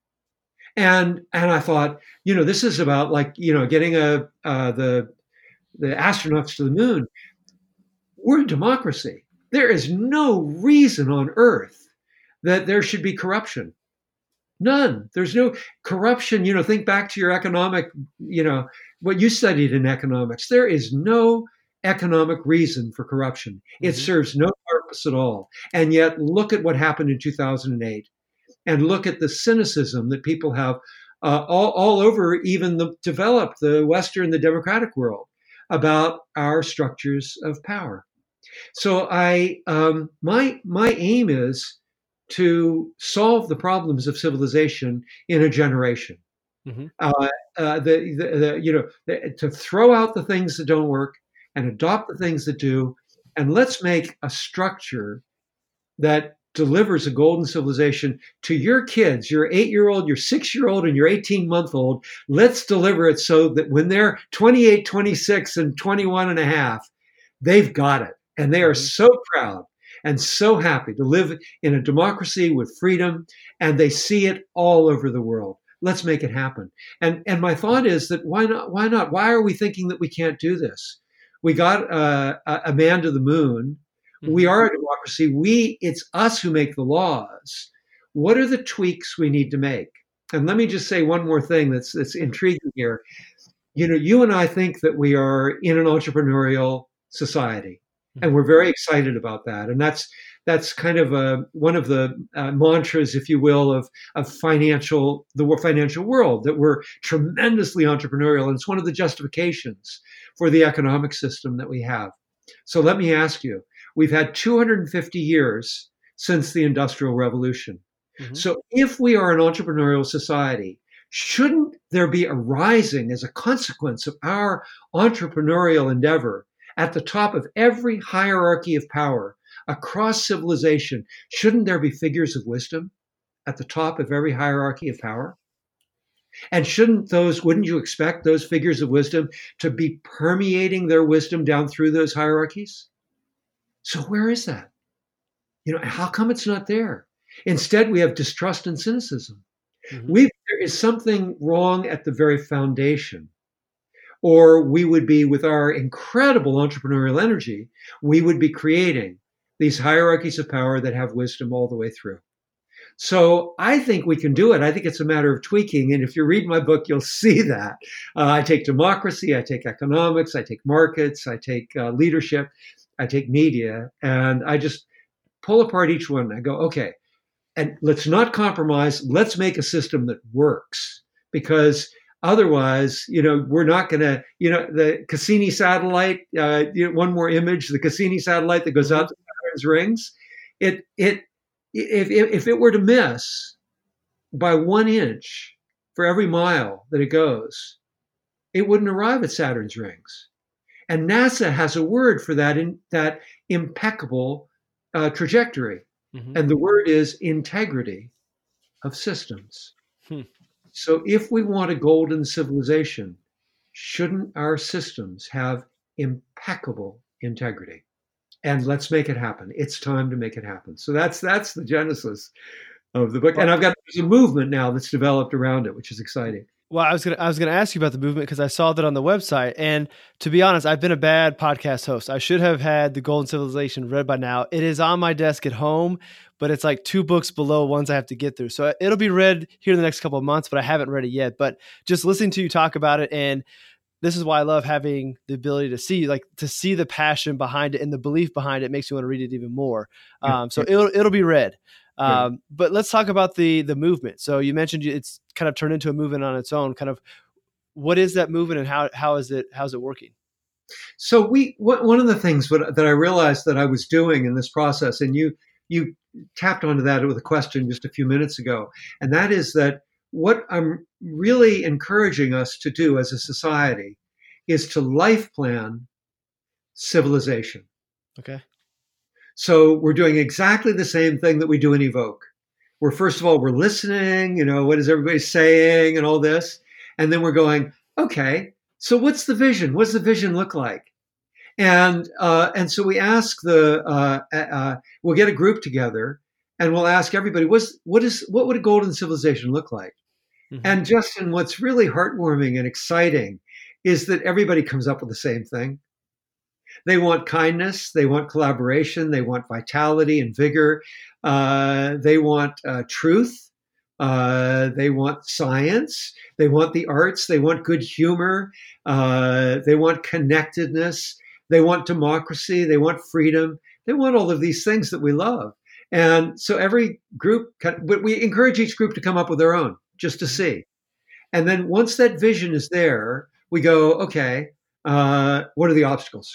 And and I thought, you know, this is about like, you know, getting a uh, the the astronauts to the moon. We're a democracy. There is no reason on earth that there should be corruption. None. There's no corruption. You know, think back to your economic, you know, what you studied in economics. There is no economic reason for corruption. Mm-hmm. It serves no purpose at all. And yet, look at what happened in two thousand eight. And look at the cynicism that people have uh, all, all over, even the developed, the Western, the democratic world, about our structures of power. So I, um, my my aim is to solve the problems of civilization in a generation. Mm-hmm. Uh, uh, the, the, the you know the, to throw out the things that don't work and adopt the things that do, and let's make a structure that delivers a golden civilization to your kids, your eight-year-old, your six-year-old, and your eighteen-month-old. Let's deliver it so that when they're twenty-eight, twenty-six, and twenty-one and a half, they've got it. And they are so proud and so happy to live in a democracy with freedom, and they see it all over the world. Let's make it happen. And and my thought is that why not? Why not? Why are we thinking that we can't do this? We got uh, a man to the moon. We are a democracy. We, it's us who make the laws. What are the tweaks we need to make? And let me just say one more thing that's that's intriguing here. You know, you and I think that we are in an entrepreneurial society, and we're very excited about that. And that's that's kind of a, one of the uh, mantras, if you will, of of financial the financial world, that we're tremendously entrepreneurial, and it's one of the justifications for the economic system that we have. So let me ask you. We've had two hundred fifty years since the Industrial Revolution. Mm-hmm. So if we are an entrepreneurial society, shouldn't there be a rising as a consequence of our entrepreneurial endeavor at the top of every hierarchy of power across civilization? Shouldn't there be figures of wisdom at the top of every hierarchy of power? And shouldn't those, wouldn't you expect those figures of wisdom to be permeating their wisdom down through those hierarchies? So where is that? You know, how come it's not there? Instead, we have distrust and cynicism. Mm-hmm. We there is something wrong at the very foundation. Or we would be, with our incredible entrepreneurial energy, we would be creating these hierarchies of power that have wisdom all the way through. So I think we can do it. I think it's a matter of tweaking. And if you read my book, you'll see that. Uh, I take democracy, I take economics, I take markets, I take uh, leadership. I take media, and I just pull apart each one. And I go, okay, and let's not compromise. Let's make a system that works, because otherwise, you know, we're not going to, you know, the Cassini satellite, uh, you know, one more image, the Cassini satellite that goes out to Saturn's rings. It, it, if, if it were to miss by one inch for every mile that it goes, it wouldn't arrive at Saturn's rings. And NASA has a word for that, in that impeccable uh, trajectory. Mm-hmm. And the word is integrity of systems. Hmm. So if we want a golden civilization, shouldn't our systems have impeccable integrity? And let's make it happen. It's time to make it happen. So that's that's the genesis of the book. And I've got there's a movement now that's developed around it, which is exciting. Well, I was gonna I was gonna ask you about the movement because I saw that on the website. And to be honest, I've been a bad podcast host. I should have had The Golden Civilization read by now. It is on my desk at home, but it's like two books below ones I have to get through. So it'll be read here in the next couple of months, but I haven't read it yet. But just listening to you talk about it, and this is why I love having the ability to see, like to see the passion behind it and the belief behind it makes me want to read it even more. Um, so it'll it'll be read. Um, but let's talk about the the movement. So you mentioned it's kind of turned into a movement on its own. Kind of, what is that movement, and how how is it how's it working? So we one of the things that I realized that I was doing in this process, and you you tapped onto that with a question just a few minutes ago. And that is that what I'm really encouraging us to do as a society is to life plan civilization. Okay. So we're doing exactly the same thing that we do in Evoke. We're, first of all, we're listening, you know, what is everybody saying and all this. And then we're going, okay, so what's the vision? What does the vision look like? And uh, and so we ask the, uh, uh, we'll get a group together and we'll ask everybody, what's, what is, what would a golden civilization look like? Mm-hmm. And Justin, what's really heartwarming and exciting is that everybody comes up with the same thing. They want kindness, they want collaboration, they want vitality and vigor, uh, they want uh, truth, uh, they want science, they want the arts, they want good humor, uh, they want connectedness, they want democracy, they want freedom, they want all of these things that we love. And so every group, but we encourage each group to come up with their own, just to see. And then once that vision is there, we go, okay, uh, what are the obstacles?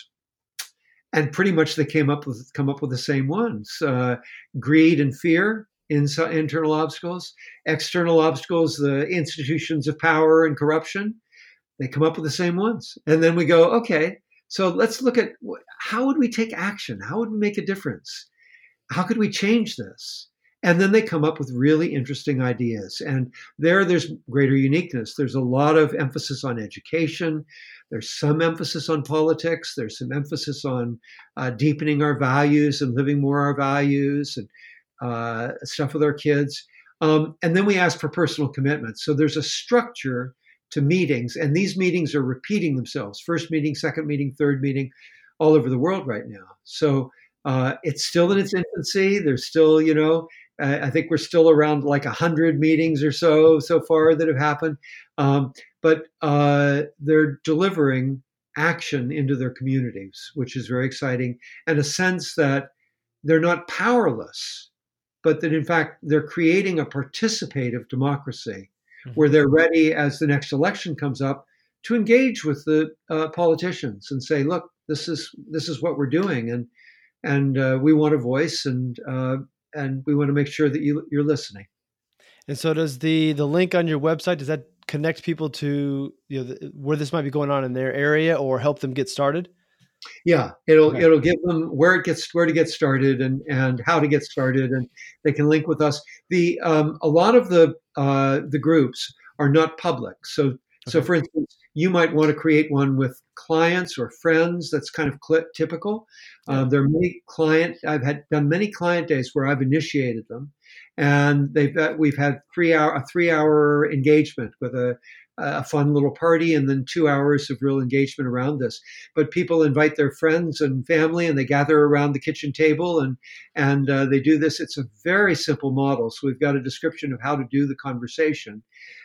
And pretty much they came up with come up with the same ones: uh, greed and fear, inside, internal obstacles; external obstacles, the institutions of power and corruption. They come up with the same ones, and then we go, okay, so let's look at how would we take action? How would we make a difference? How could we change this? And then they come up with really interesting ideas. And there, there's greater uniqueness. There's a lot of emphasis on education. There's some emphasis on politics. There's some emphasis on uh, deepening our values and living more our values and uh, stuff with our kids. Um, and then we ask for personal commitment. So there's a structure to meetings. And these meetings are repeating themselves. First meeting, second meeting, third meeting, all over the world right now. So uh, it's still in its infancy. There's still, you know, I think we're still around like one hundred meetings or so so far that have happened. Um, but uh, they're delivering action into their communities, which is very exciting, and a sense that they're not powerless, but that in fact they're creating a participative democracy mm-hmm. where they're ready as the next election comes up to engage with the uh, politicians and say, look, this is this is what we're doing, and and uh, we want a voice, and uh, and we want to make sure that you, you're listening. And so does the the link on your website, does that connect people to, you know, the, where this might be going on in their area or help them get started? Yeah, it'll okay. it'll give them where it gets where to get started and and how to get started, and they can link with us. The um, a lot of the uh, the groups are not public, so okay. so for instance, you might want to create one with clients or friends. That's kind of cl- typical. Yeah. Uh, there are many client. I've had done many client days where I've initiated them, and they've we've had three hour a three hour engagement with a. a fun little party, and then two hours of real engagement around this. But people invite their friends and family, and they gather around the kitchen table, and and uh, they do this. It's a very simple model. So we've got a description of how to do the conversation,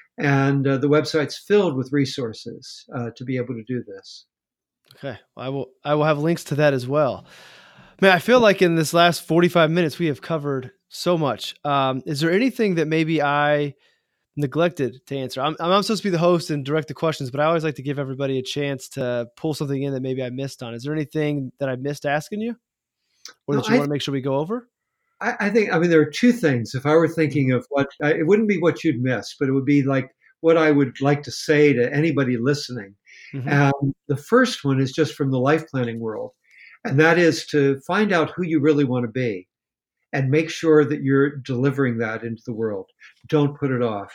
and uh, the website's filled with resources uh, to be able to do this. Okay, well, I will I will have links to that as well. Man, I feel like in this last forty-five minutes we have covered so much. Um, is there anything that maybe I neglected to answer? I'm, I'm supposed to be the host and direct the questions, but I always like to give everybody a chance to pull something in that maybe I missed on. Is there anything that I missed asking you, or no, that you I, want to make sure we go over? I, I think, I mean, there are two things. If I were thinking of what, I, it wouldn't be what you'd miss, but it would be like what I would like to say to anybody listening. Mm-hmm. And the first one is just from the life planning world. And that is to find out who you really want to be, and make sure that you're delivering that into the world. Don't put it off.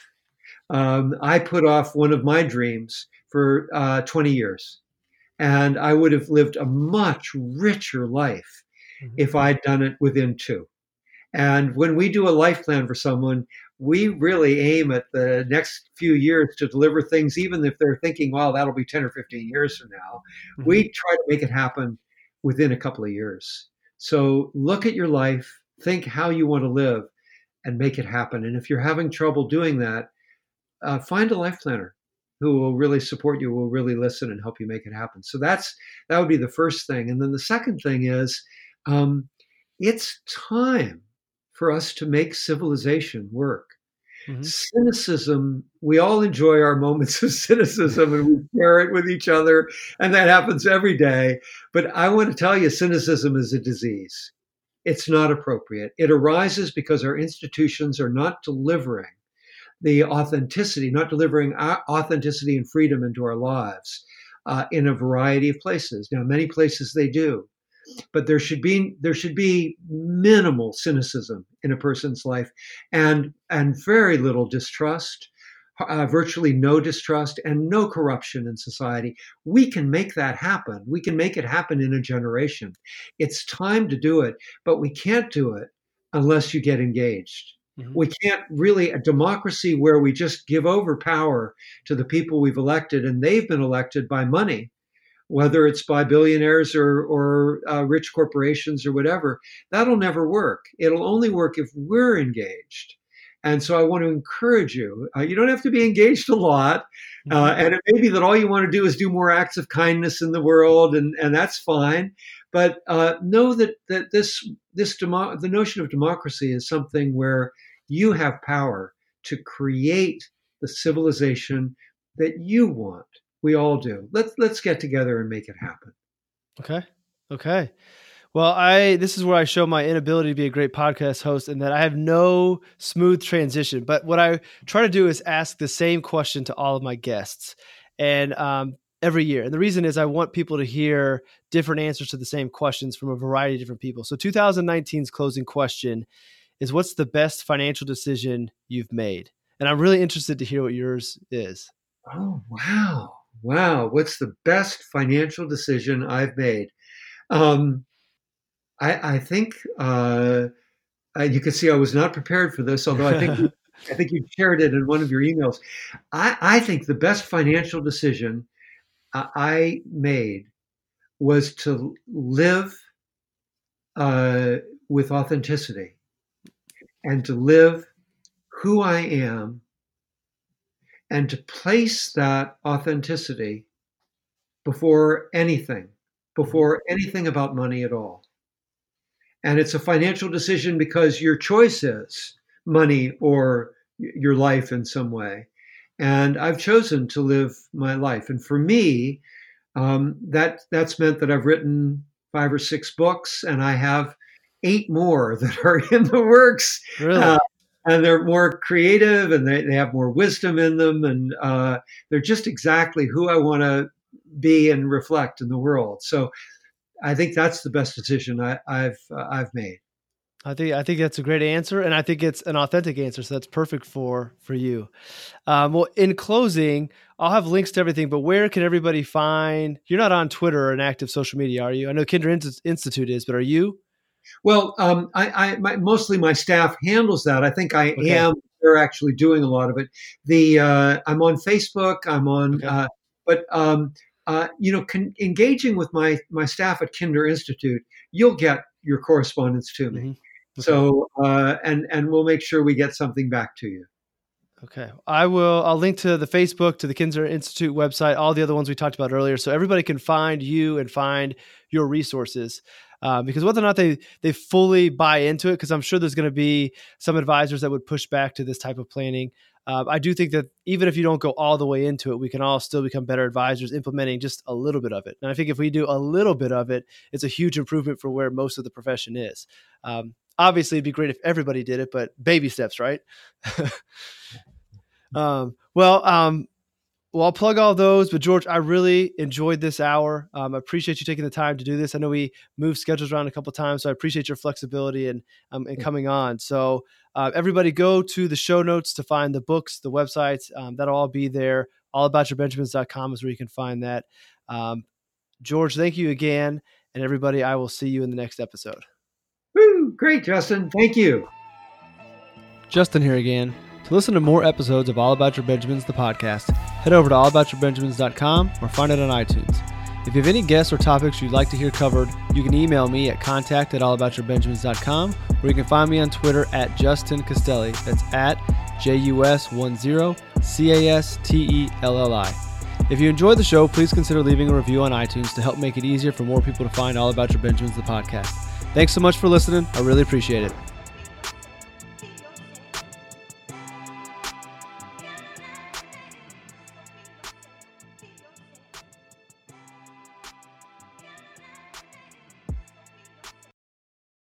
Um, I put off one of my dreams for uh, twenty years, and I would have lived a much richer life mm-hmm. if I'd done it within two. And when we do a life plan for someone, we really aim at the next few years to deliver things, even if they're thinking, well, that'll be ten or fifteen years from now. Mm-hmm. We try to make it happen within a couple of years. So look at your life, think how you want to live, and make it happen. And if you're having trouble doing that, uh, find a life planner who will really support you, will really listen and help you make it happen. So that's that would be the first thing. And then the second thing is, um, it's time for us to make civilization work. Mm-hmm. Cynicism, we all enjoy our moments of cynicism and we share it with each other, and that happens every day. But I want to tell you, cynicism is a disease. it's not appropriate. It arises because our institutions are not delivering the authenticity, not delivering our authenticity and freedom into our lives uh, in a variety of places. Now, many places they do, but there should be there should be minimal cynicism in a person's life, and and very little distrust, uh, virtually no distrust, and no corruption in society. We can make that happen. We can make it happen in a generation. It's time to do it, but we can't do it unless you get engaged. Mm-hmm. We can't really, a democracy where we just give over power to the people we've elected, and they've been elected by money, whether it's by billionaires or, or uh, rich corporations or whatever, that'll never work. It'll only work if we're engaged. And so I want to encourage you. Uh, you don't have to be engaged a lot. Uh, and it may be that all you want to do is do more acts of kindness in the world, and, and that's fine. But uh, know that that this this demo- the notion of democracy is something where you have power to create the civilization that you want. We all do. Let's let's get together and make it happen. Okay. Okay. Well, I this is where I show my inability to be a great podcast host, and that I have no smooth transition. But what I try to do is ask the same question to all of my guests, and um, every year. And the reason is I want people to hear different answers to the same questions from a variety of different people. So twenty nineteen's closing question is, what's the best financial decision you've made? And I'm really interested to hear what yours is. Oh, wow. Wow. What's the best financial decision I've made? Um, I, I think uh, you can see I was not prepared for this, although I think I think you shared it in one of your emails. I, I think the best financial decision I made was to live uh, with authenticity and to live who I am, and to place that authenticity before anything, before anything about money at all. And it's a financial decision because your choice is money or your life in some way. And I've chosen to live my life. And for me, um, that that's meant that I've written five or six books, and I have eight more that are in the works. Really? Uh, and they're more creative, and they, they have more wisdom in them. And uh, they're just exactly who I want to be and reflect in the world. So I think that's the best decision I, I've uh, I've made. I think I think that's a great answer, and I think it's an authentic answer, so that's perfect for for you. Um, well, in closing, I'll have links to everything, but where can everybody find? You're not on Twitter or an active social media, are you? I know Kindred Institute is, but are you? Well, um, I, I my, mostly my staff handles that. I think I Okay. am. They're actually doing a lot of it. The uh, I'm on Facebook. I'm on, Okay. uh, but um, uh, you know, con- engaging with my my staff at Kindred Institute, you'll get your correspondence to me. Mm-hmm. Okay. So, uh, and and we'll make sure we get something back to you. Okay. I will, I'll link to the Facebook, to the Kindred Institute website, all the other ones we talked about earlier, so everybody can find you and find your resources. Um, because whether or not they, they fully buy into it, because I'm sure there's going to be some advisors that would push back to this type of planning. Uh, I do think that even if you don't go all the way into it, we can all still become better advisors implementing just a little bit of it. And I think if we do a little bit of it, it's a huge improvement for where most of the profession is. Um, obviously, it'd be great if everybody did it, but baby steps, right? um, well, um, well, I'll plug all those. But George, I really enjoyed this hour. Um, I appreciate you taking the time to do this. I know we moved schedules around a couple of times, so I appreciate your flexibility and um, and coming on. So uh, everybody go to the show notes to find the books, the websites. Um, that'll all be there. all about your benjamins dot com is where you can find that. Um, George, thank you again. And everybody, I will see you in the next episode. Woo, great, Justin. Thank you. Justin here again. To listen to more episodes of All About Your Benjamins, the podcast, head over to all about your benjamins dot com or find it on iTunes. If you have any guests or topics you'd like to hear covered, you can email me at contact at all about your benjamins dot com, or you can find me on Twitter at Justin Castelli. That's at J U S ten C A S T E L L I. If you enjoyed the show, please consider leaving a review on iTunes to help make it easier for more people to find All About Your Benjamins, the podcast. Thanks so much for listening. I really appreciate it.